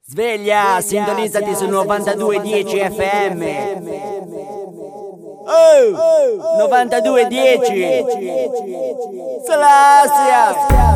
Sveglia, sintonizzati su 92.10 FM. Oh, 92.10. Salasia.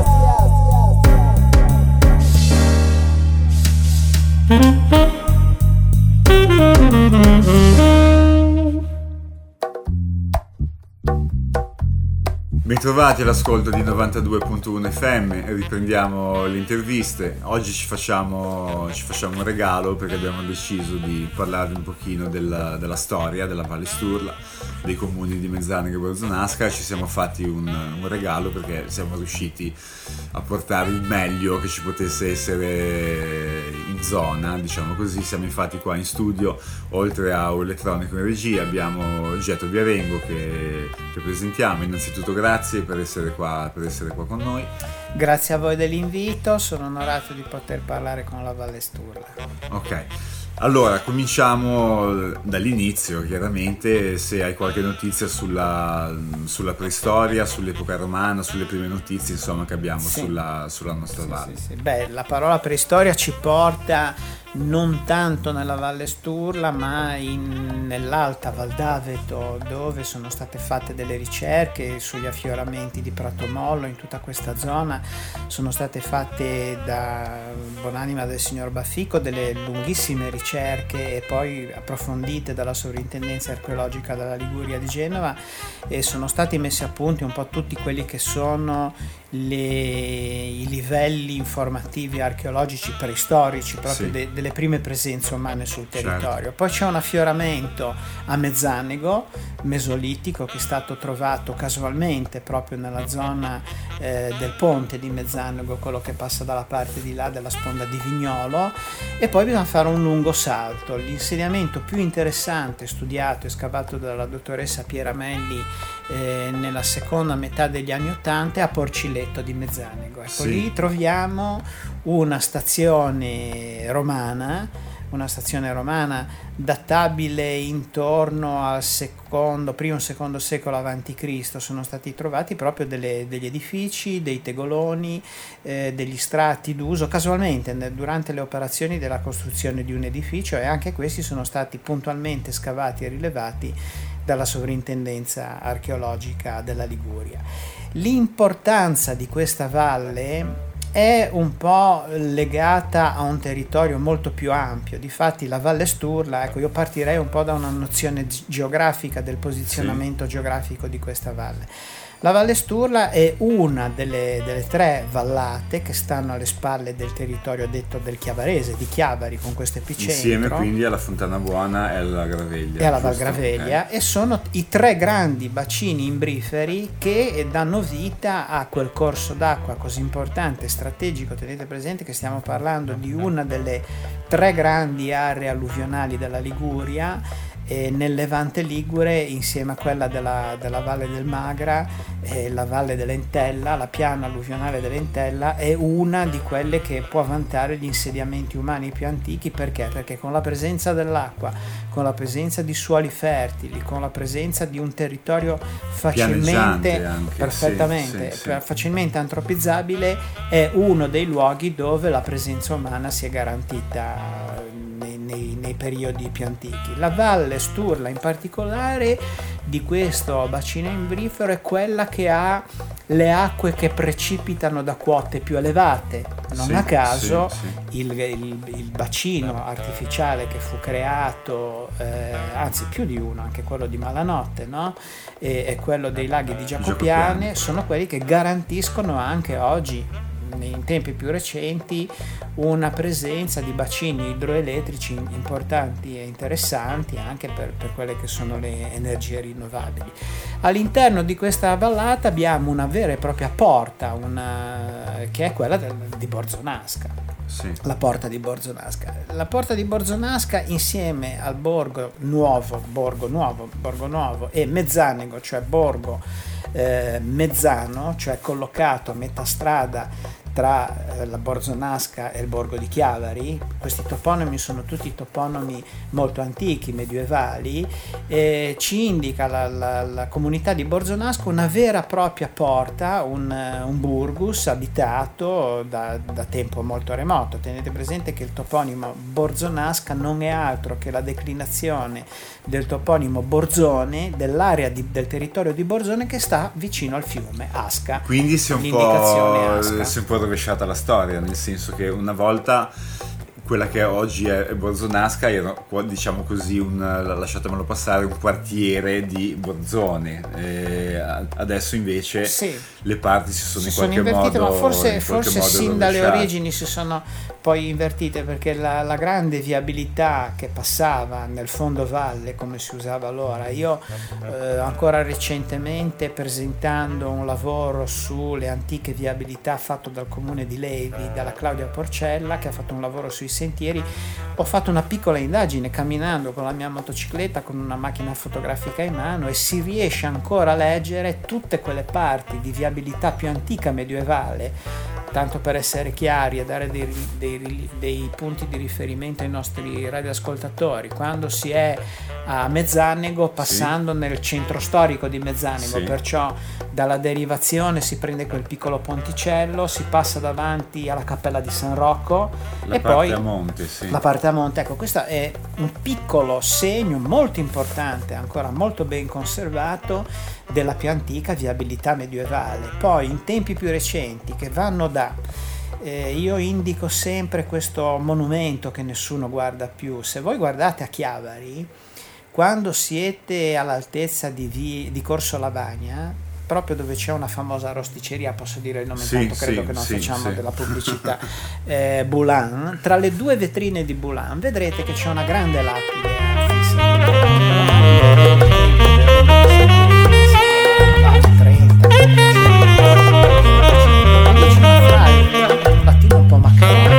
Bentrovati all'ascolto di 92.1 FM, riprendiamo le interviste. Oggi ci facciamo un regalo perché abbiamo deciso di parlare un pochino della storia della Valle Sturla, dei comuni di Mezzanega e Borzonasca. Ci siamo fatti un regalo perché siamo riusciti a portare il meglio che ci potesse essere in zona, diciamo così. Siamo infatti qua in studio, oltre a un elettronico in regia, abbiamo Getto Viarengo che presentiamo. Innanzitutto grazie per essere qua con noi. Grazie a voi dell'invito, sono onorato di poter parlare con la Valle Sturla. Ok, allora cominciamo dall'inizio, chiaramente. Se hai qualche notizia sulla preistoria, sull'epoca romana, sulle prime notizie insomma che abbiamo sulla nostra valle. Sì. Beh, la parola preistoria ci porta non tanto nella Valle Sturla ma nell'Alta Val d'Aveto, dove sono state fatte delle ricerche sugli affioramenti di Pratomollo. In tutta questa zona sono state fatte da buonanima del signor Baffico delle lunghissime ricerche e poi approfondite dalla Sovrintendenza Archeologica della Liguria di Genova, e sono stati messi a punto un po' tutti quelli che sono i livelli informativi archeologici preistorici proprio delle prime presenze umane sul territorio. Certo. Poi c'è un affioramento a Mezzanego mesolitico che è stato trovato casualmente proprio nella zona del ponte di Mezzanego, quello che passa dalla parte di là della sponda di Vignolo, e poi bisogna fare un lungo salto. L'insediamento più interessante, studiato e scavato dalla dottoressa Pieramelli nella seconda metà degli anni '80 è a Porciletto di Mezzanego. Ecco, lì troviamo una stazione romana databile intorno al primo secondo secolo avanti Cristo. Sono stati trovati proprio degli edifici, dei tegoloni, degli strati d'uso casualmente durante le operazioni della costruzione di un edificio, e anche questi sono stati puntualmente scavati e rilevati dalla Sovrintendenza Archeologica della Liguria. L'importanza di questa valle è un po' legata a un territorio molto più ampio. Difatti la Valle Sturla, io partirei un po' da una nozione geografica del posizionamento geografico di questa valle. La Valle Sturla è una delle tre vallate che stanno alle spalle del territorio detto del Chiavarese, di Chiavari, con questo epicentro. Insieme quindi alla Fontana Buona e alla Graveglia. E alla Val Graveglia, e sono i tre grandi bacini imbriferi che danno vita a quel corso d'acqua così importante e strategico. Tenete presente che stiamo parlando di una delle tre grandi aree alluvionali della Liguria, nel Levante Ligure, insieme a quella della Valle del Magra, la Valle dell'Entella, la piana alluvionale dell'Entella è una di quelle che può vantare gli insediamenti umani più antichi. Perché? Perché con la presenza dell'acqua, con la presenza di suoli fertili, con la presenza di un territorio facilmente facilmente antropizzabile, è uno dei luoghi dove la presenza umana si è garantita nei periodi più antichi. La Valle Sturla in particolare di questo bacino imbrifero è quella che ha le acque che precipitano da quote più elevate. Non a caso il bacino artificiale che fu creato, anzi più di uno, anche quello di Malanotte, no? E quello dei laghi di Giacopiane, sono quelli che garantiscono anche oggi, in tempi più recenti, una presenza di bacini idroelettrici importanti e interessanti anche per quelle che sono le energie rinnovabili. All'interno di questa vallata abbiamo una vera e propria porta, che è quella di Borzonasca. La porta di Borzonasca. La porta di Borzonasca, insieme al Borgo Nuovo e Mezzanego, cioè Borgo Mezzano, cioè collocato a metà strada tra la Borzonasca e il borgo di Chiavari. Questi toponimi sono tutti toponimi molto antichi, medievali, e ci indica la comunità di Borzonasca una vera e propria porta, un burgus abitato da tempo molto remoto. Tenete presente che il toponimo Borzonasca non è altro che la declinazione del toponimo Borzone, dell'area del territorio di Borzone che sta vicino al fiume Asca. Quindi si è un po' rovesciata la storia, nel senso che una volta quella che oggi è Borzonasca era, diciamo così, lasciatemelo passare, un quartiere di Borzone. Adesso invece le parti si sono in qualche invertite, modo, ma forse sin dalle rovesciate. origini si sono poi invertite, perché la grande viabilità che passava nel fondovalle, come si usava allora, io ancora recentemente, presentando un lavoro sulle antiche viabilità fatto dal comune di Levi, dalla Claudia Porcella, che ha fatto un lavoro sui sentieri, ho fatto una piccola indagine camminando con la mia motocicletta, con una macchina fotografica in mano, e si riesce ancora a leggere tutte quelle parti di viabilità più antica medievale, tanto per essere chiari e dare dei punti di riferimento ai nostri radioascoltatori. Quando si è a Mezzanego, passando nel centro storico di Mezzanego, perciò dalla derivazione si prende quel piccolo ponticello, si passa davanti alla cappella di San Rocco e poi la parte a monte. Ecco, questo è un piccolo segno molto importante, ancora molto ben conservato, della più antica viabilità medievale. Poi in tempi più recenti, che vanno io indico sempre questo monumento che nessuno guarda più. Se voi guardate a Chiavari, quando siete all'altezza di Corso Lavagna, proprio dove c'è una famosa rosticceria, posso dire il nome, tanto credo che non facciamo della pubblicità, Boulan, tra le due vetrine di Boulan vedrete che c'è una grande lapide un po' macabro.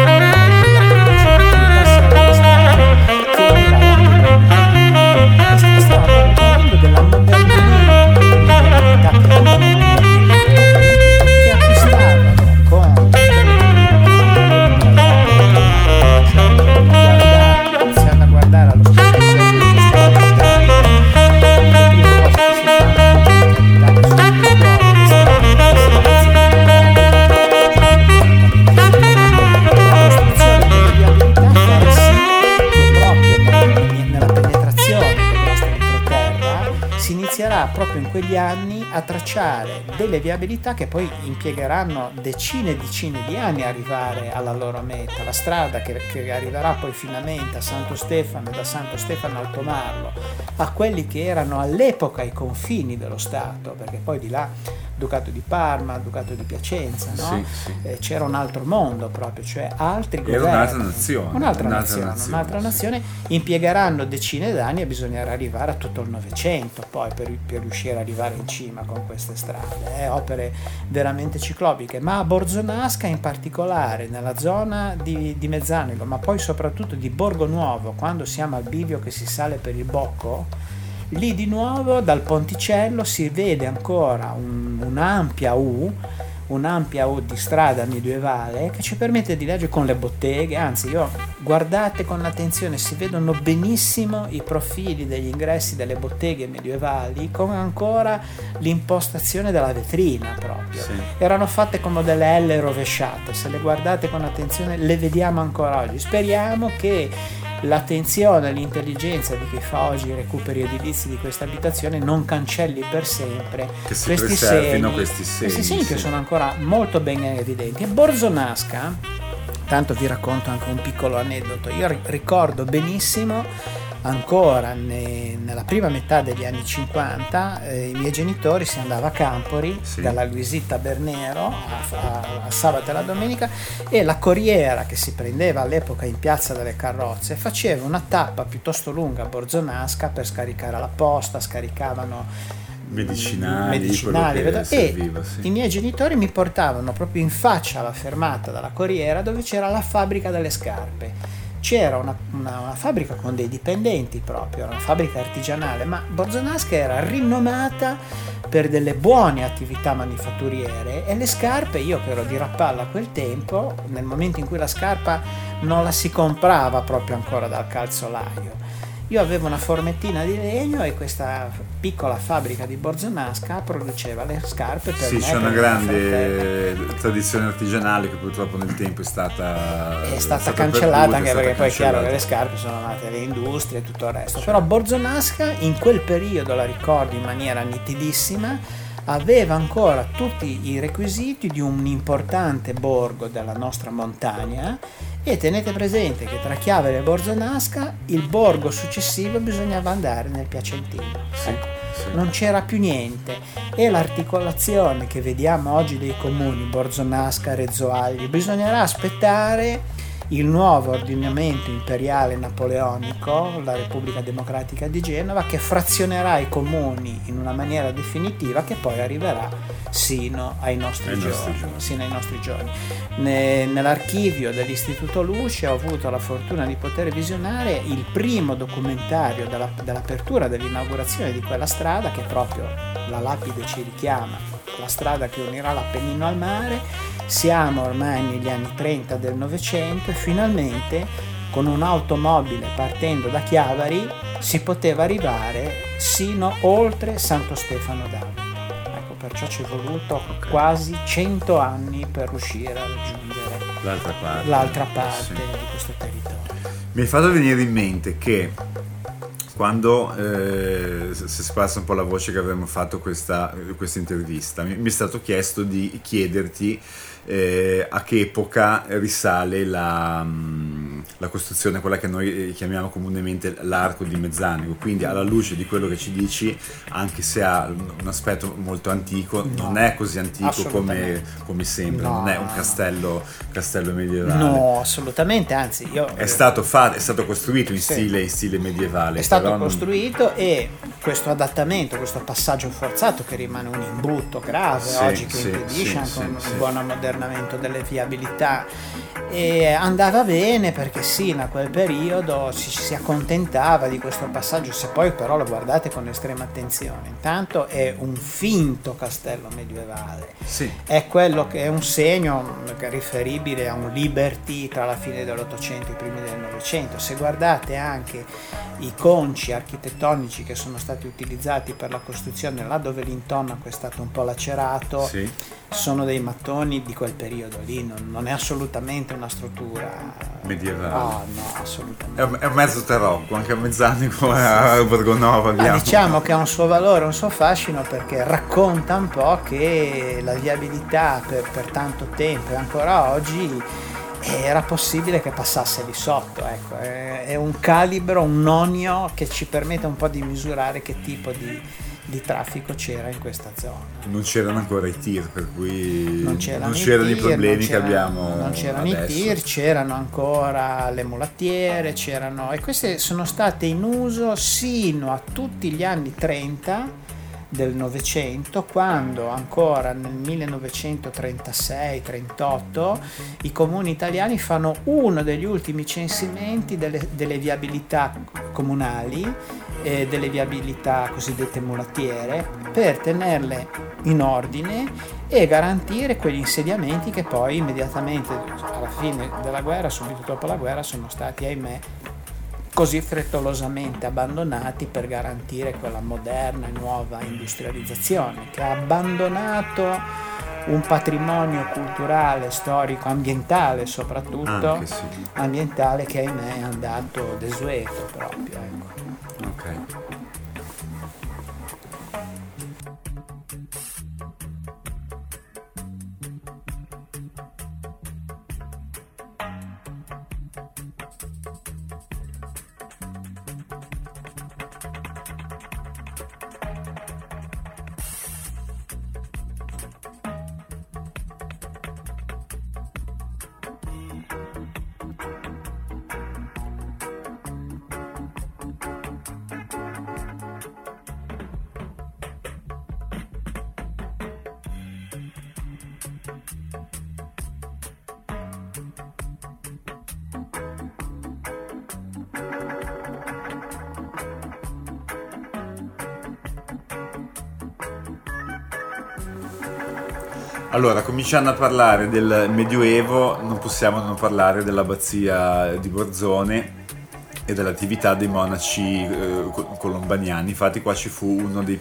Proprio in quegli anni a tracciare delle viabilità che poi impiegheranno decine e decine di anni a arrivare alla loro meta. La strada che arriverà poi finalmente a Santo Stefano, da Santo Stefano al Tomarlo, a quelli che erano all'epoca i confini dello Stato, perché poi di là Ducato di Parma, Ducato di Piacenza, no? C'era un altro mondo proprio, cioè altri governi. Era un'altra nazione, impiegheranno decine d'anni e bisognerà arrivare a tutto il Novecento poi per riuscire ad arrivare in cima con queste strade, opere veramente ciclopiche. Ma a Borzonasca in particolare, nella zona di Mezzanego, ma poi soprattutto di Borgo Nuovo, quando siamo al bivio che si sale per il Bocco, lì di nuovo dal ponticello si vede ancora un'ampia U di strada medievale che ci permette di leggere con le botteghe. Anzi, guardate con attenzione, si vedono benissimo i profili degli ingressi delle botteghe medievali con ancora l'impostazione della vetrina proprio. Erano fatte come delle L rovesciate, se le guardate con attenzione le vediamo ancora oggi. Speriamo che l'attenzione e l'intelligenza di chi fa oggi i recuperi edilizi di questa abitazione non cancelli per sempre questi segni che sono ancora molto ben evidenti. E Borzonasca, tanto vi racconto anche un piccolo aneddoto, io ricordo benissimo ancora nella prima metà degli anni 50 i miei genitori si andava a Campori dalla Luisita Bernero a sabato e la domenica, e la corriera che si prendeva all'epoca in Piazza delle Carrozze faceva una tappa piuttosto lunga a Borzonasca per scaricare la posta, scaricavano medicinali serviva, i miei genitori mi portavano proprio in faccia alla fermata della corriera dove c'era la fabbrica delle scarpe. C'era una fabbrica con dei dipendenti proprio, una fabbrica artigianale, ma Borzonasca era rinomata per delle buone attività manifatturiere, e le scarpe, io che ero di Rapallo a quel tempo, nel momento in cui la scarpa non la si comprava proprio ancora dal calzolaio, io avevo una formettina di legno e questa piccola fabbrica di Borzonasca produceva le scarpe per me. Sì, c'è una grande tradizione artigianale che purtroppo nel tempo è stata cancellata, anche perché poi è chiaro che cancellata. le scarpe sono nate le industrie e tutto il resto. Però Borzonasca in quel periodo, la ricordo in maniera nitidissima, aveva ancora tutti i requisiti di un importante borgo della nostra montagna, e tenete presente che tra Chiavari e Borzonasca il borgo successivo bisognava andare nel Piacentino. Ecco, non c'era più niente, e l'articolazione che vediamo oggi dei comuni Borzonasca, Rezzoagli, bisognerà aspettare il nuovo ordinamento imperiale napoleonico, la Repubblica Democratica di Genova, che frazionerà i comuni in una maniera definitiva, che poi arriverà sino ai nostri giorni. Nell'archivio dell'Istituto Luce ho avuto la fortuna di poter visionare il primo documentario dell'apertura, dell'inaugurazione di quella strada, che proprio la lapide ci richiama, la strada che unirà l'Appennino al mare. Siamo ormai negli anni 30 del Novecento, e finalmente con un'automobile partendo da Chiavari si poteva arrivare sino oltre Santo Stefano d'Adda. Ecco, perciò ci è voluto quasi 100 anni per riuscire a raggiungere l'altra parte di questo territorio. Mi hai fatto venire in mente che quando si è sparsa un po' la voce che avremmo fatto questa intervista, mi è stato chiesto di chiederti a che epoca risale la costruzione, quella che noi chiamiamo comunemente l'arco di Mezzanico. Quindi, alla luce di quello che ci dici, anche se ha un aspetto molto antico, non è così antico come sembra, non è un castello medievale. No, assolutamente, anzi è stato costruito in stile medievale. È stato costruito, e questo adattamento, questo passaggio forzato, che rimane un imbrutto grave oggi, che impedisce anche un buon ammodernamento delle viabilità, e andava bene perché in quel periodo ci si accontentava di questo passaggio. Se poi però lo guardate con estrema attenzione, intanto è un finto castello medievale, è quello che è un segno riferibile a un Liberty tra la fine dell'Ottocento e i primi del Novecento. Se guardate anche i conci architettonici che sono stati utilizzati per la costruzione, là dove l'intonaco è stato un po' lacerato, sono dei mattoni di quel periodo lì, non è assolutamente una struttura medievale. No, assolutamente. È un mezzo tarocco, anche a Mezzanico e a Borgonova abbiamo. Diciamo che ha un suo valore, un suo fascino, perché racconta un po' che la viabilità per tanto tempo e ancora oggi era possibile che passasse lì sotto, ecco. È un calibro, un nonio che ci permette un po' di misurare che tipo di traffico c'era in questa zona. Non c'erano ancora i tir, per cui non c'erano i problemi che abbiamo. Non c'erano adesso. I tir, c'erano ancora le mulattiere, e queste sono state in uso sino a tutti gli anni 30 del Novecento, quando ancora nel 1936-38 i comuni italiani fanno uno degli ultimi censimenti delle viabilità comunali, delle viabilità cosiddette mulattiere, per tenerle in ordine e garantire quegli insediamenti che poi immediatamente alla fine della guerra, subito dopo la guerra, sono stati, ahimè, così frettolosamente abbandonati per garantire quella moderna e nuova industrializzazione che ha abbandonato un patrimonio culturale, storico, ambientale soprattutto, ambientale, che ahimè è andato desueto proprio, ecco. Ok. Allora, cominciando a parlare del Medioevo, non possiamo non parlare dell'abbazia di Borzone e dell'attività dei monaci colombaniani. Infatti qua ci fu uno dei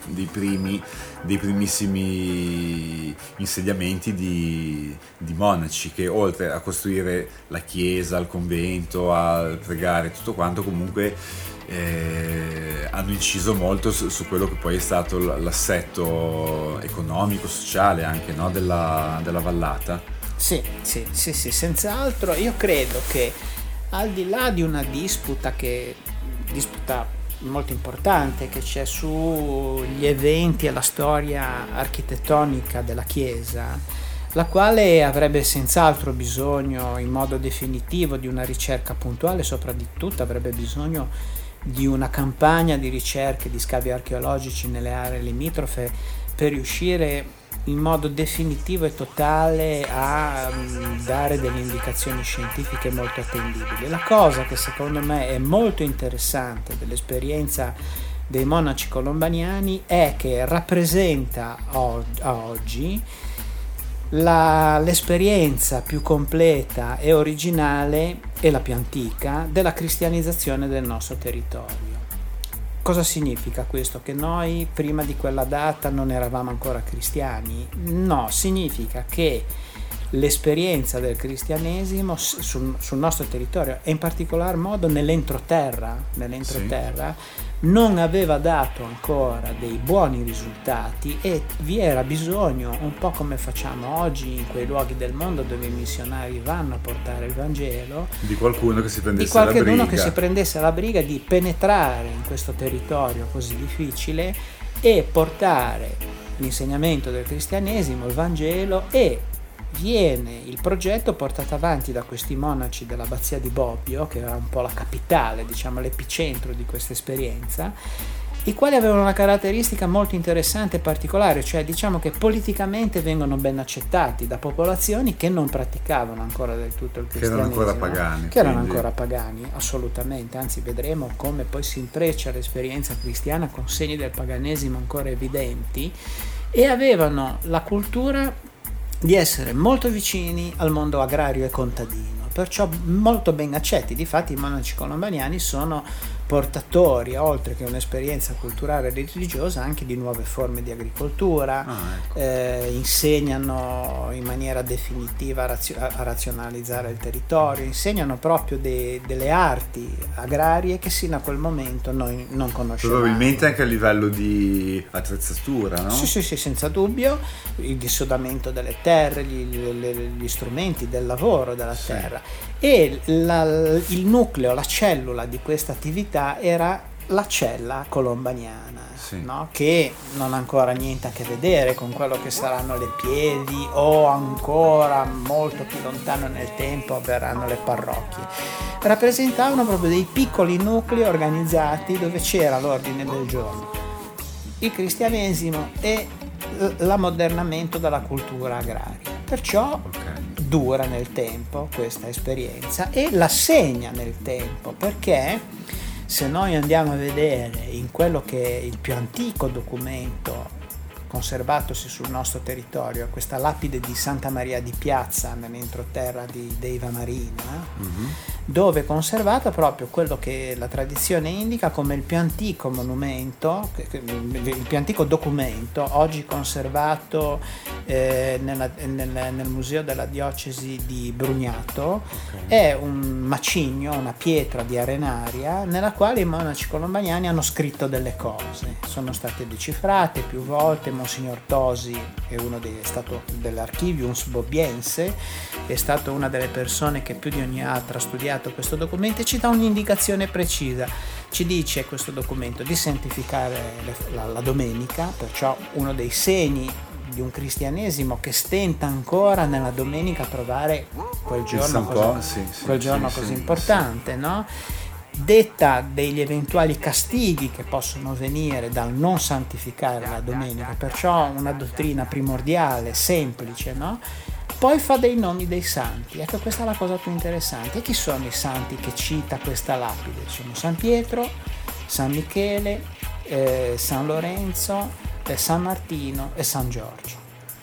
primissimi insediamenti di monaci che, oltre a costruire la chiesa, il convento, a pregare, tutto quanto, comunque hanno inciso molto su quello che poi è stato l'assetto economico, sociale anche, no, della vallata. Sì, senz'altro. Io credo che al di là di una disputa molto importante che c'è sugli eventi e la storia architettonica della Chiesa, la quale avrebbe senz'altro bisogno in modo definitivo di una ricerca puntuale, soprattutto avrebbe bisogno di una campagna di ricerche, di scavi archeologici nelle aree limitrofe per riuscire in modo definitivo e totale a dare delle indicazioni scientifiche molto attendibili. La cosa che secondo me è molto interessante dell'esperienza dei monaci colombaniani è che rappresenta a oggi l'esperienza più completa e originale e la più antica della cristianizzazione del nostro territorio. Cosa significa questo? Che noi prima di quella data non eravamo ancora cristiani? No, significa che l'esperienza del cristianesimo sul nostro territorio e in particolar modo nell'entroterra non aveva dato ancora dei buoni risultati e vi era bisogno, un po' come facciamo oggi in quei luoghi del mondo dove i missionari vanno a portare il Vangelo, di qualcuno che si prendesse la briga di penetrare in questo territorio così difficile e portare l'insegnamento del cristianesimo, il Vangelo, e viene il progetto portato avanti da questi monaci dell'abbazia di Bobbio, che era un po' la capitale, diciamo l'epicentro di questa esperienza, i quali avevano una caratteristica molto interessante e particolare, cioè diciamo che politicamente vengono ben accettati da popolazioni che non praticavano ancora del tutto il cristianesimo, che erano ancora pagani, assolutamente, anzi vedremo come poi si intreccia l'esperienza cristiana con segni del paganesimo ancora evidenti, e avevano la cultura di essere molto vicini al mondo agrario e contadino, perciò molto ben accetti. Difatti i monaci colombaniani sono portatori, oltre che un'esperienza culturale e religiosa, anche di nuove forme di agricoltura, insegnano in maniera definitiva a razionalizzare il territorio, insegnano proprio delle arti agrarie che sino a quel momento noi non conoscevamo. Probabilmente anche a livello di attrezzatura, no? Sì, senza dubbio, il dissodamento delle terre, gli strumenti del lavoro della terra, e il nucleo, la cellula di questa attività era la cella colombaniana, no? Che non ha ancora niente a che vedere con quello che saranno le piedi o ancora molto più lontano nel tempo verranno le parrocchie. Rappresentavano proprio dei piccoli nuclei organizzati dove c'era l'ordine del giorno, il cristianesimo e l'ammodernamento della cultura agraria. Perciò dura nel tempo questa esperienza e la segna nel tempo, perché se noi andiamo a vedere in quello che è il più antico documento conservatosi sul nostro territorio, questa lapide di Santa Maria di Piazza nell'entroterra di Deiva Marina, dove è conservata proprio quello che la tradizione indica come il più antico monumento, il più antico documento oggi conservato nel museo della diocesi di Brugnato. È un macigno, una pietra di arenaria nella quale i monaci colombaniani hanno scritto delle cose, sono state decifrate più volte. Monsignor Tosi è stato dell'Archivium Bobbiense, è stato una delle persone che più di ogni altra ha studiato questo documento e ci dà un'indicazione precisa. Ci dice questo documento di santificare la domenica, perciò uno dei segni di un cristianesimo che stenta ancora nella domenica a trovare quel giorno così importante, no? Detta degli eventuali castighi che possono venire dal non santificare la domenica, perciò una dottrina primordiale, semplice, no? Poi fa dei nomi dei santi. Ecco, questa è la cosa più interessante. E chi sono i santi che cita questa lapide? Sono San Pietro, San Michele, San Lorenzo, San Martino e San Giorgio.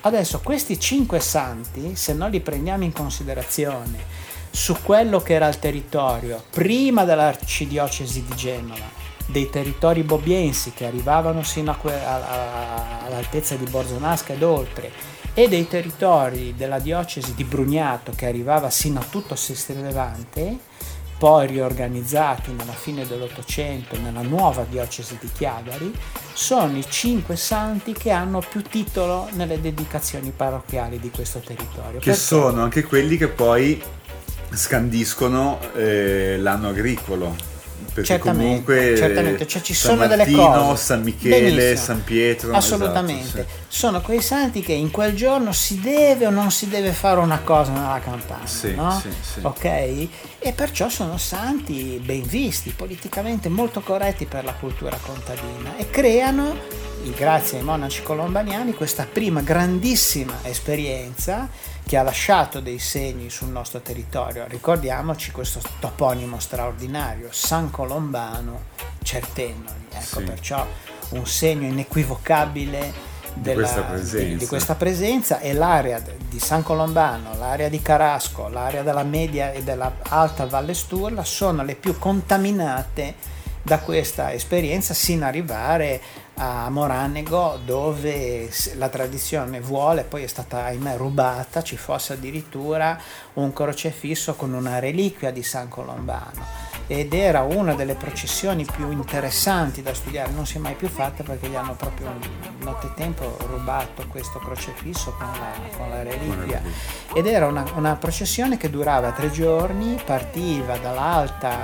Adesso questi 5 santi, se noi li prendiamo in considerazione su quello che era il territorio prima dell'arcidiocesi di Genova, dei territori bobbiensi che arrivavano sino all'altezza di Borzonasca ed oltre, e dei territori della diocesi di Brugnato che arrivava sino a tutto Sestri Levante, poi riorganizzati nella fine dell'Ottocento nella nuova diocesi di Chiavari, sono i 5 santi che hanno più titolo nelle dedicazioni parrocchiali di questo territorio. Che sono anche quelli che poi scandiscono l'anno agricolo. Perché certamente, cioè ci San sono Martino, delle cose. San Michele, Benissimo. San Pietro, assolutamente, esatto, sì. Sono quei santi che in quel giorno si deve o non si deve fare una cosa nella campagna, sì, no? sì. Ok? E perciò sono santi ben visti, politicamente molto corretti per la cultura contadina, e creano, grazie ai monaci colombaniani, questa prima grandissima esperienza che ha lasciato dei segni sul nostro territorio. Ricordiamoci questo toponimo straordinario, San Colombano Certennoli, ecco, sì. Perciò un segno inequivocabile di questa presenza, e l'area di San Colombano, l'area di Carasco, l'area della media e della alta Valle Sturla sono le più contaminate da questa esperienza, sino ad arrivare a Moranego, dove la tradizione vuole, poi è stata ahimè rubata, ci fosse addirittura un crocifisso con una reliquia di San Colombano, ed era una delle processioni più interessanti da studiare. Non si è mai più fatta perché gli hanno proprio nottetempo rubato questo crocifisso con la reliquia, ed era una processione che durava 3 giorni, partiva dall'alta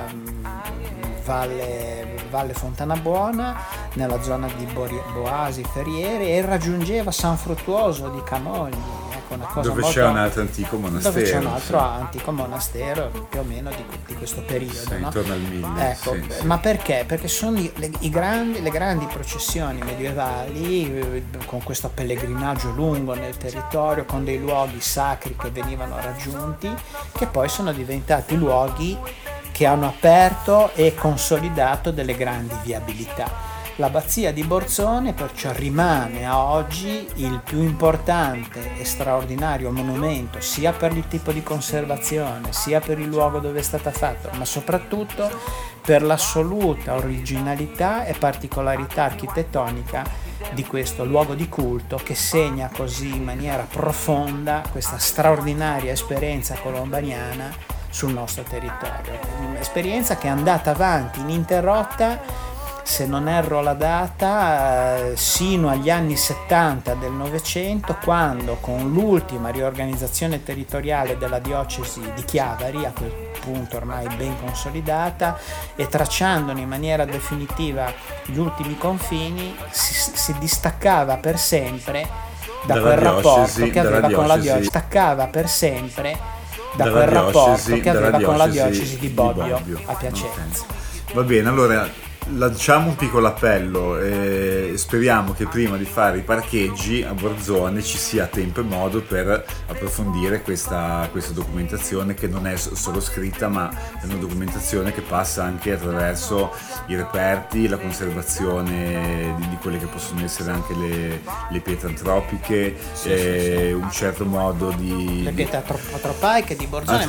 Valle Fontana Buona, nella zona di Boasi, Ferriere, e raggiungeva San Fruttuoso di Camogli, ecco, una cosa dove molto, c'è un altro antico monastero, dove c'è un altro antico monastero più o meno di questo periodo, sì, no? Intorno al 1000, ecco, sì. Ma perché? Perché sono le grandi processioni medievali, con questo pellegrinaggio lungo nel territorio, con dei luoghi sacri che venivano raggiunti, che poi sono diventati luoghi che hanno aperto e consolidato delle grandi viabilità. L'abbazia di Borzone perciò rimane a oggi il più importante e straordinario monumento, sia per il tipo di conservazione, sia per il luogo dove è stata fatta, ma soprattutto per l'assoluta originalità e particolarità architettonica di questo luogo di culto, che segna così in maniera profonda questa straordinaria esperienza colombaniana sul nostro territorio. Esperienza che è andata avanti ininterrotta, se non erro la data, sino agli anni 70 del Novecento, quando con l'ultima riorganizzazione territoriale della diocesi di Chiavari, a quel punto ormai ben consolidata, e tracciandone in maniera definitiva gli ultimi confini, si distaccava per sempre da quel rapporto che aveva con la diocesi, staccava per sempre da quel rapporto che aveva con la diocesi di Bobbio a Piacenza. Okay. Va bene, allora lanciamo un piccolo appello e speriamo che prima di fare i parcheggi a Borzone ci sia tempo e modo per approfondire questa documentazione, che non è solo scritta, ma è una documentazione che passa anche attraverso i reperti, la conservazione di quelle che possono essere anche le pietre antropiche, sì. Un certo modo di... Le pietre antropaiche di Borzone,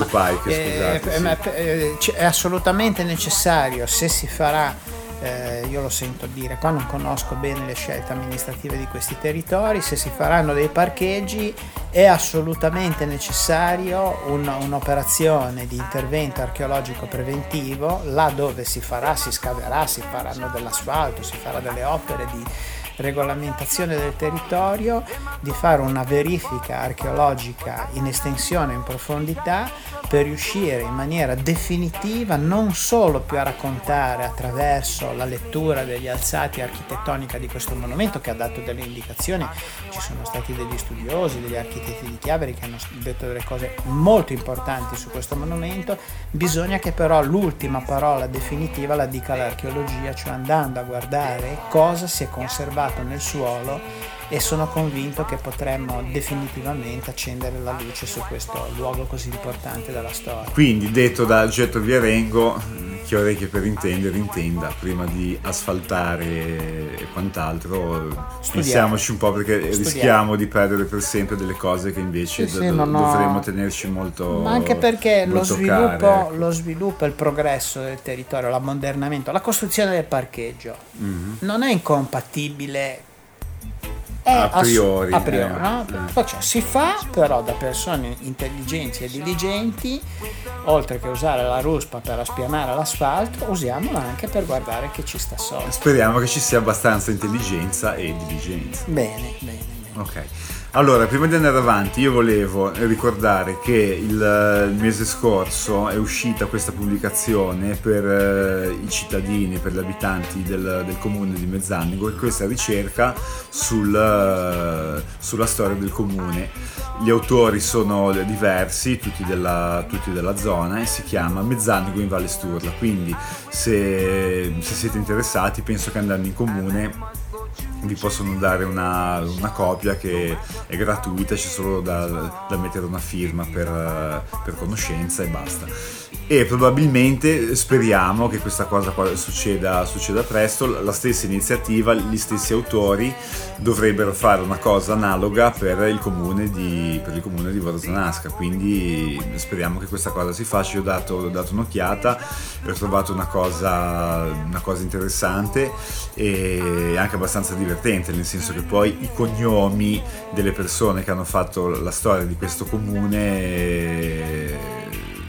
scusate, sì. È assolutamente necessario, se si farà, io lo sento dire, qua non conosco bene le scelte amministrative di questi territori, se si faranno dei parcheggi è assolutamente necessario un'operazione di intervento archeologico preventivo. Là dove si farà, si scaverà, si faranno dell'asfalto, si farà delle opere di regolamentazione del territorio, di fare una verifica archeologica in estensione e in profondità, per riuscire in maniera definitiva non solo più a raccontare attraverso la lettura degli alzati architettonica di questo monumento, che ha dato delle indicazioni, ci sono stati degli studiosi, degli architetti di Chiavari che hanno detto delle cose molto importanti su questo monumento. Bisogna che però l'ultima parola definitiva la dica l'archeologia, cioè andando a guardare cosa si è conservato nel suolo, e sono convinto che potremmo definitivamente accendere la luce su questo luogo così importante della storia. Quindi, detto da Getto Viarengo, chi ha orecchie per intendere intenda, prima di asfaltare e quant'altro pensiamoci un po', perché rischiamo di perdere per sempre delle cose che invece dovremmo tenerci molto, ma anche perché lo ecco. sviluppo, il progresso del territorio, l'ammodernamento, la costruzione del parcheggio non è incompatibile a priori, no? Cioè, si fa però da persone intelligenti e diligenti. Oltre che usare la ruspa per spianare l'asfalto, usiamola anche per guardare che ci sta sotto. Speriamo che ci sia abbastanza intelligenza e diligenza. Bene. Ok, allora prima di andare avanti io volevo ricordare che il mese scorso è uscita questa pubblicazione per i cittadini, per gli abitanti del comune di Mezzanigo, questa ricerca sulla storia del comune. Gli autori sono diversi, tutti della zona, e si chiama Mezzanigo in Valle Sturla, quindi se siete interessati penso che andando in comune vi possono dare una copia che è gratuita, c'è solo da mettere una firma per conoscenza e basta. E probabilmente speriamo che questa cosa succeda presto. La stessa iniziativa, gli stessi autori dovrebbero fare una cosa analoga per il comune di Vorzanasca, quindi speriamo che questa cosa si faccia. Io ho dato un'occhiata e ho trovato una cosa interessante e anche abbastanza divertente, nel senso che poi i cognomi delle persone che hanno fatto la storia di questo comune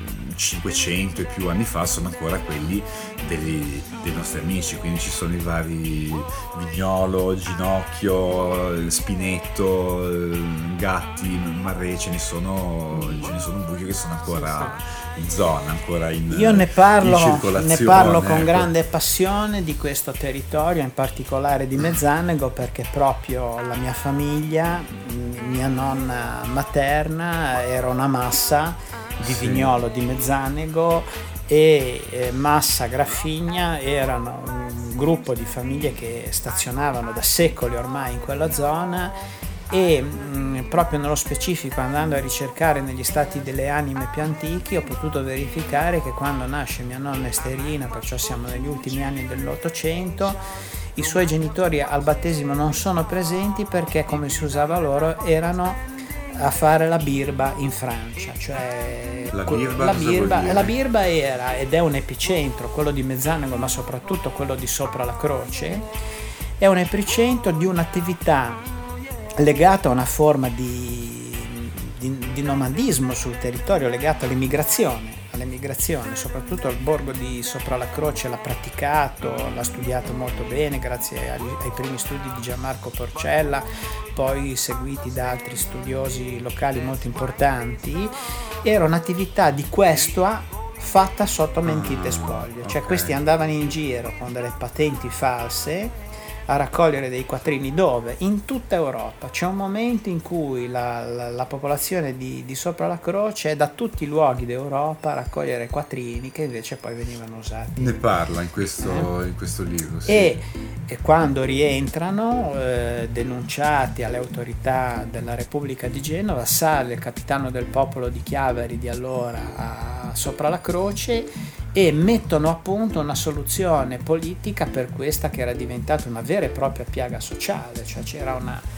500 e più anni fa sono ancora quelli dei nostri amici, quindi ci sono i vari Vignolo, Ginocchio, Spinetto, Gatti, Marre, ce ne sono un buio che sono ancora in zona, ancora in Io ne parlo con ecco. grande passione di questo territorio, in particolare di Mezzanigo, perché proprio la mia famiglia, mia nonna materna era una massa di Vignolo di Mezzanigo e Massa Graffigna erano un gruppo di famiglie che stazionavano da secoli ormai in quella zona e proprio nello specifico, andando a ricercare negli stati delle anime più antichi, ho potuto verificare che quando nasce mia nonna Esterina, perciò siamo negli ultimi anni dell'800, i suoi genitori al battesimo non sono presenti perché, come si usava loro, erano a fare la birba in Francia, cioè la birba era ed è un epicentro, quello di Mezzanigo, ma soprattutto quello di Sopra la Croce, è un epicentro di un'attività legata a una forma di nomadismo sul territorio, legata all'emigrazione, soprattutto il borgo di Sopra la Croce l'ha praticato, l'ha studiato molto bene grazie ai primi studi di Gianmarco Porcella, poi seguiti da altri studiosi locali molto importanti. Era un'attività di questua fatta sotto mentite spoglie, cioè questi andavano in giro con delle patenti false a raccogliere dei quattrini, dove in tutta Europa c'è un momento in cui la popolazione di Sopra la Croce è da tutti i luoghi d'Europa a raccogliere quattrini che invece poi venivano usati. Ne parla in questo libro, sì. E quando rientrano denunciati alle autorità della Repubblica di Genova, sale il capitano del popolo di Chiavari di allora Sopra la Croce e mettono a punto una soluzione politica per questa che era diventata una vera e propria piaga sociale, cioè c'era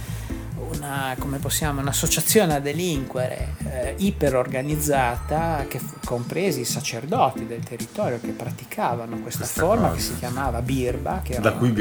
un'associazione a delinquere iperorganizzata, che compresi i sacerdoti del territorio che praticavano questa forma cosa, che si chiamava birba, che da cui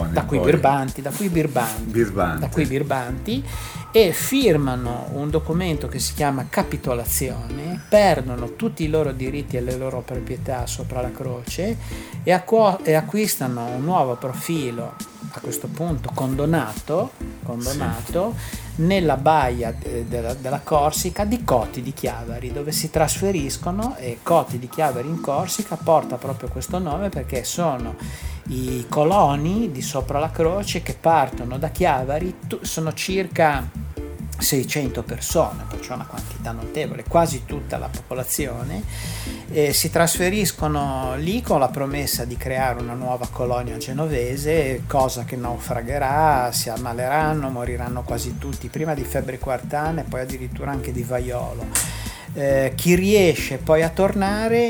birbanti, e firmano un documento che si chiama capitolazione, perdono tutti i loro diritti e le loro proprietà Sopra la Croce e acquistano un nuovo profilo, a questo punto condonato nella baia della Corsica di Coti di Chiavari, dove si trasferiscono, e Coti di Chiavari in Corsica porta proprio questo nome perché sono i coloni di Sopra la Croce che partono da Chiavari, sono circa 600 persone, perciò una quantità notevole, quasi tutta la popolazione, si trasferiscono lì con la promessa di creare una nuova colonia genovese, cosa che naufragherà, si ammaleranno, moriranno quasi tutti, prima di febbre quartana e poi addirittura anche di vaiolo. Chi riesce poi a tornare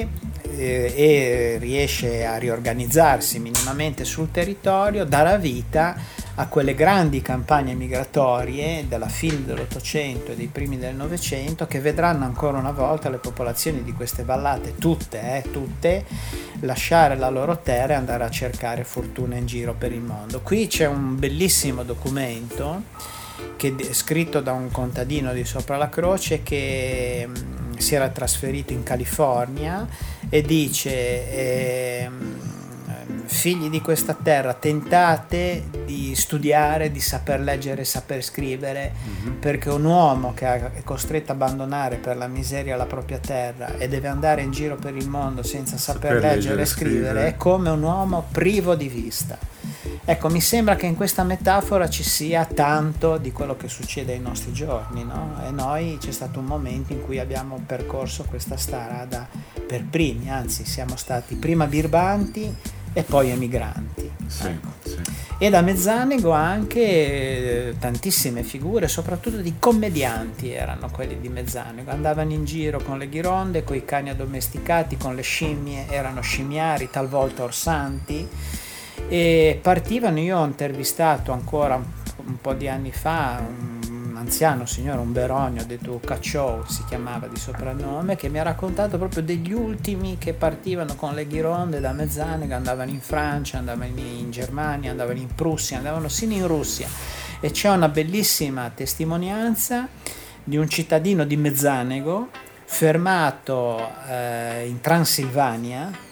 e riesce a riorganizzarsi minimamente sul territorio, darà vita a quelle grandi campagne migratorie della fine dell'Ottocento e dei primi del Novecento, che vedranno ancora una volta le popolazioni di queste vallate tutte lasciare la loro terra e andare a cercare fortuna in giro per il mondo. Qui c'è un bellissimo documento che è scritto da un contadino di Sopra la Croce che si era trasferito in California e dice: figli di questa terra, tentate di studiare, di saper leggere e saper scrivere, perché un uomo che è costretto a abbandonare per la miseria la propria terra e deve andare in giro per il mondo senza saper leggere e scrivere è come un uomo privo di vista. Ecco, mi sembra che in questa metafora ci sia tanto di quello che succede ai nostri giorni, no? E noi c'è stato un momento in cui abbiamo percorso questa strada per primi, anzi siamo stati prima birbanti e poi emigranti. Sì, ecco. sì. E da Mezzanego anche tantissime figure, soprattutto di commedianti erano quelli di Mezzanego, andavano in giro con le ghironde, con i cani addomesticati, con le scimmie, erano scimmiari, talvolta orsanti, e partivano. Io ho intervistato ancora un po' di anni fa un anziano signore, un Berogno, detto Cacciò si chiamava di soprannome, che mi ha raccontato proprio degli ultimi che partivano con le ghironde da Mezzanego, andavano in Francia, andavano in Germania, andavano in Prussia, andavano sino in Russia. E c'è una bellissima testimonianza di un cittadino di Mezzanego fermato in Transilvania,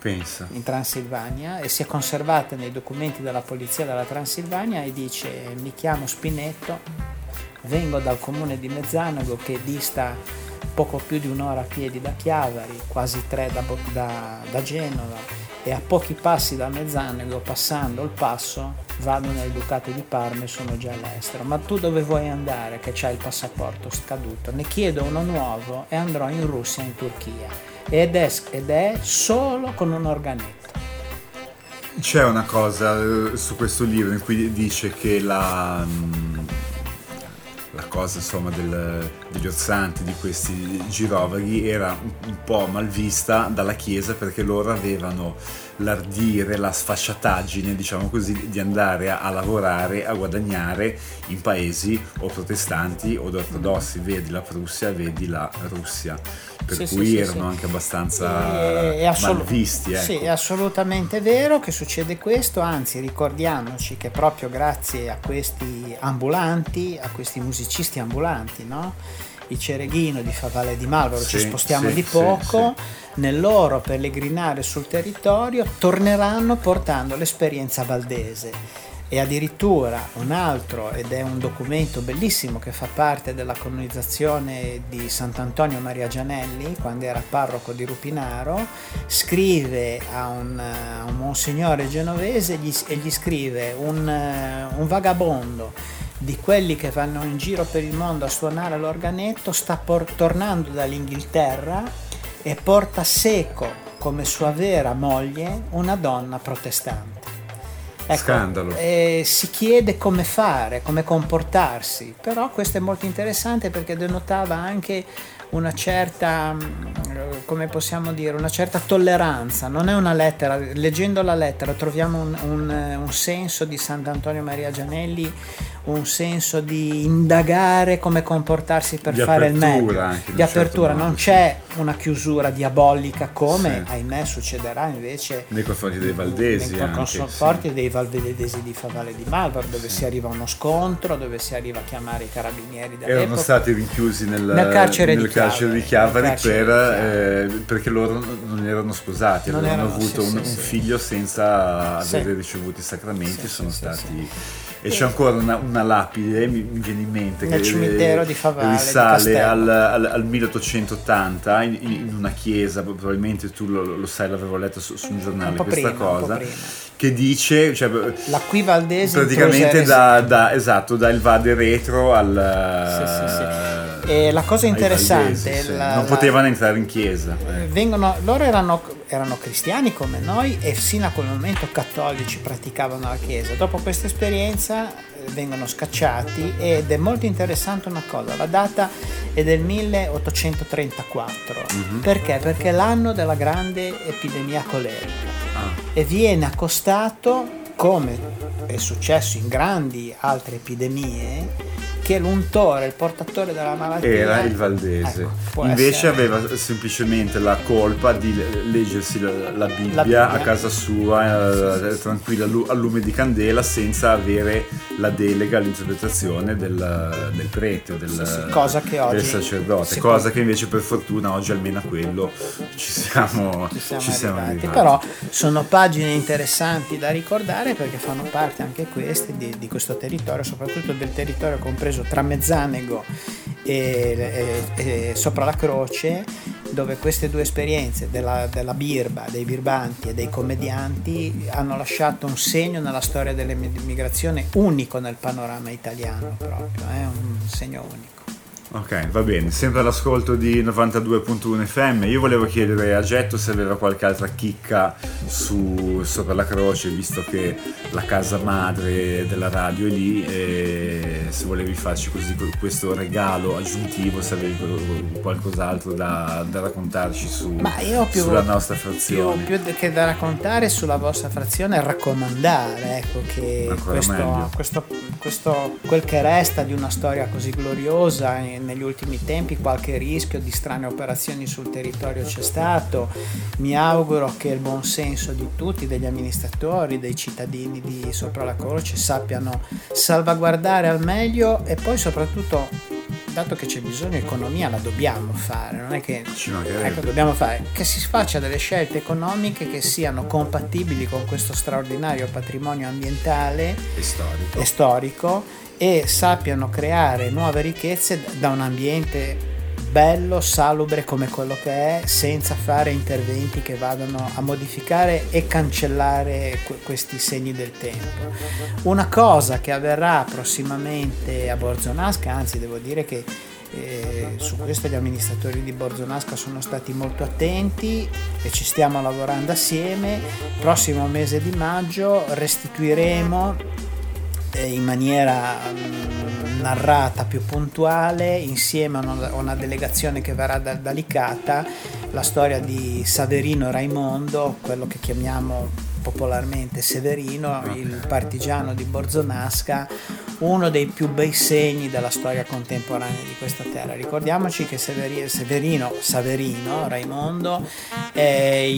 e si è conservata nei documenti della polizia della Transilvania, e dice: mi chiamo Spinetto, vengo dal comune di Mezzanego che dista poco più di un'ora a piedi da Chiavari, quasi 3 da Genova, e a pochi passi da Mezzanego, passando il passo, vado nel Ducato di Parma e sono già all'estero. Ma tu dove vuoi andare che c'hai il passaporto scaduto? Ne chiedo uno nuovo e andrò in Russia e in Turchia. Ed è solo con un organetto. C'è una cosa su questo libro in cui dice che la cosa, insomma, degli orsanti, di questi girovaghi, era un po' mal vista dalla Chiesa, perché loro avevano l'ardire, la sfacciataggine, diciamo così, di andare a lavorare, a guadagnare in paesi o protestanti o ortodossi, vedi la Prussia, vedi la Russia, per cui erano anche abbastanza malvisti. Ecco. Sì, è assolutamente vero che succede questo, anzi ricordiamoci che proprio grazie a questi ambulanti, a questi musicisti ambulanti, no? I Cereghino di Favale di Malvaro, ci spostiamo di poco, nel loro pellegrinare sul territorio torneranno portando l'esperienza valdese. E addirittura un altro, ed è un documento bellissimo che fa parte della canonizzazione di Sant'Antonio Maria Gianelli, quando era parroco di Rupinaro, scrive a un monsignore genovese e gli scrive: un vagabondo di quelli che vanno in giro per il mondo a suonare l'organetto sta tornando dall'Inghilterra e porta seco come sua vera moglie una donna protestante. Ecco, scandalo. Si chiede come fare, come comportarsi, però questo è molto interessante perché denotava anche una certa, come possiamo dire, una certa tolleranza. Non è una lettera, leggendo la lettera troviamo un senso di Sant'Antonio Maria Gianelli, un senso di indagare come comportarsi per fare il meglio, anche, di apertura, certo, non c'è una chiusura diabolica come ahimè succederà invece nei confronti dei valdesi, nei confronti dei valvedesi di Favale di Malvaro, dove si arriva a uno scontro, dove si arriva a chiamare i carabinieri dell'epoca. Erano stati rinchiusi nel carcere di Chiavari perché loro non erano sposati, avevano avuto un figlio senza aver ricevuto i sacramenti, sono stati... E c'è ancora una lapide, mi viene in mente, nel che cimitero di Favale, risale al 1880 in una chiesa, probabilmente tu lo sai, l'avevo letto su un giornale questa cosa, che dice, cioè, la qui valdese praticamente da il vade retro al E la cosa interessante Valdesi, sì. Non potevano entrare in chiesa. Loro erano cristiani come noi e sino a quel momento cattolici, praticavano la chiesa. Dopo questa esperienza vengono scacciati, ed è molto interessante una cosa: la data è del 1834. Perché? Perché è l'anno della grande epidemia colerica e viene accostato, come è successo in grandi altre epidemie, che l'untore, il portatore della malattia era il Valdese. Ecco, invece aveva semplicemente la colpa di leggersi la Bibbia a casa sua, tranquilla, al lume di candela, senza avere la delega all'interpretazione del prete, cosa che oggi, del sacerdote, cosa che invece per fortuna oggi almeno a quello ci siamo arrivati. Però sono pagine interessanti da ricordare, perché fanno parte anche queste di questo territorio, soprattutto del territorio compreso tra Mezzanego e Sopra la Croce, dove queste due esperienze della birba, dei birbanti e dei commedianti hanno lasciato un segno nella storia dell'emigrazione unico nel panorama italiano, proprio, è un segno unico. Ok, va bene, sempre all'ascolto di 92.1 FM. Io volevo chiedere a Getto se aveva qualche altra chicca su Sopra la Croce, visto che la casa madre della radio è lì, e se volevi farci così questo regalo aggiuntivo, se avevi qualcos'altro da raccontarci sulla nostra frazione. Più che da raccontare sulla vostra frazione, raccomandare, ecco, che questo quel che resta di una storia così gloriosa. Negli ultimi tempi qualche rischio di strane operazioni sul territorio c'è stato. Mi auguro che il buon senso di tutti, degli amministratori, dei cittadini di Sopra la Croce, sappiano salvaguardare al meglio, e poi soprattutto, dato che c'è bisogno di economia, la dobbiamo fare, non è che dobbiamo fare che si faccia delle scelte economiche che siano compatibili con questo straordinario patrimonio ambientale e storico, e sappiano creare nuove ricchezze da un ambiente bello, salubre come quello che è, senza fare interventi che vadano a modificare e cancellare questi segni del tempo. Una cosa che avverrà prossimamente a Borzonasca, anzi devo dire che su questo gli amministratori di Borzonasca sono stati molto attenti e ci stiamo lavorando assieme. Prossimo mese di maggio restituiremo in maniera narrata, più puntuale, insieme a una delegazione che verrà da Licata, la storia di Saverino Raimondo, quello che chiamiamo popolarmente Severino, il partigiano di Borzonasca, uno dei più bei segni della storia contemporanea di questa terra. Ricordiamoci che Saverino Raimondo è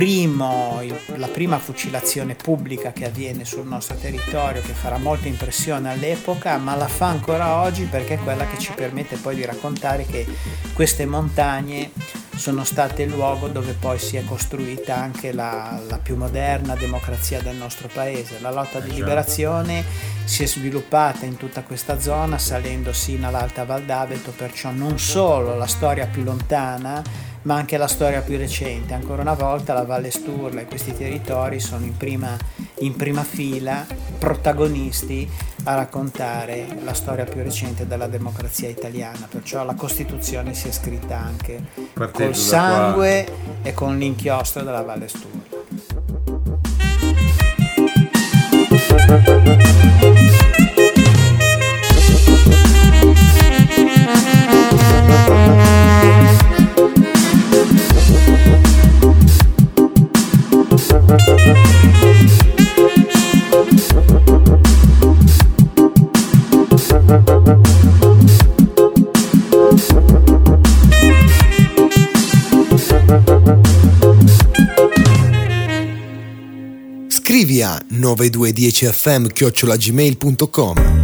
la prima fucilazione pubblica che avviene sul nostro territorio, che farà molta impressione all'epoca, ma la fa ancora oggi, perché è quella che ci permette poi di raccontare che queste montagne sono state il luogo dove poi si è costruita anche la più moderna democrazia del nostro paese. La lotta di liberazione si è sviluppata in tutta questa zona, salendo sino all'Alta Val d'Aveto, perciò non solo la storia più lontana, ma anche la storia più recente. Ancora una volta la Valle Sturla e questi territori sono in prima fila, protagonisti a raccontare la storia più recente della democrazia italiana, perciò la Costituzione si è scritta anche col sangue e con l'inchiostro della Valle Sturla. Scrivi a 9210fm@gmail.com.